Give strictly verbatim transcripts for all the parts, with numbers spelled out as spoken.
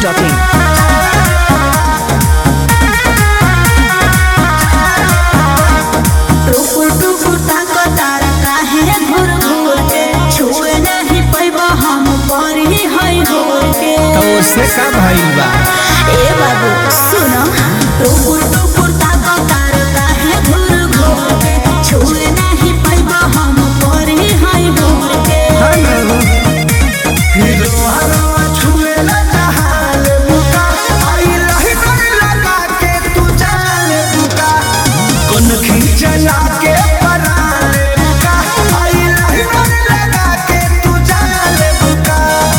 Dot in. से का भइल बा ए बाबू सुनो टुकुर टुकुर ताको तार काहे घुर घुर के छुए नहीं पाइबा हम परी हाय घुर के हीरो हरवा छुए ना जहाल बुका आई रही कर लगा के तू जाने बुका कोन खींचला के पराले बुका आई रही कर लगा के तू जाने बुका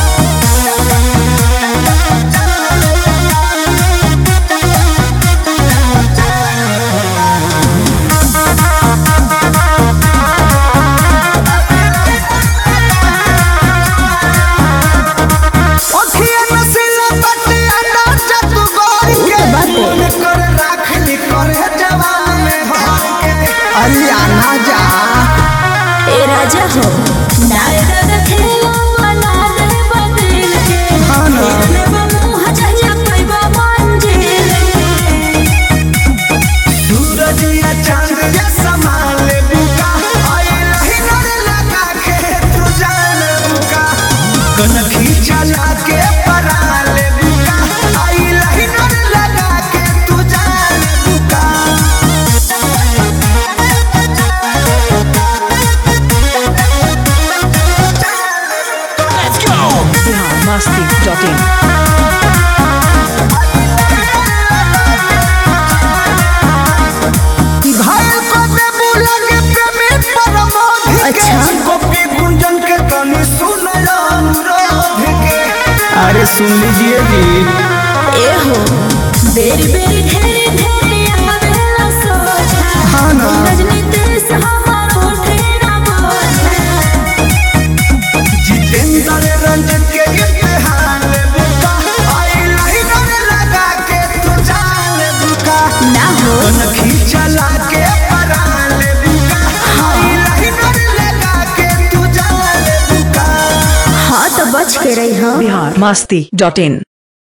राजा हो नायदा खेला बना दे बदल के ले मुंह जया पाइबा मंजिल सूरज या चांद या संभाले बुका आई रही नर लगा के तू जाने बुका कन खींचला के पराले बुका आई रही नर लगा के तू जाने बुका मस्ती डॉट इन। अच्छा गोपी गुंजन के कनी सुन अनुरोध के अरे सुन लीजिए जी ए हो बेरी बेरी ढेरी ढेरी आवेला सोचा हाँ ना रजनी देश हमार उठेरा बोझा जितेंद्र रंजन के इम्तिहान बुका आई नहीं डर लगा के तू जान बुका ना हो कन खींचला के पराले बुका आई नहीं डर लगा के तू जान बुका हाँ तो बच के रही हो बिहार मस्ती डॉट इन।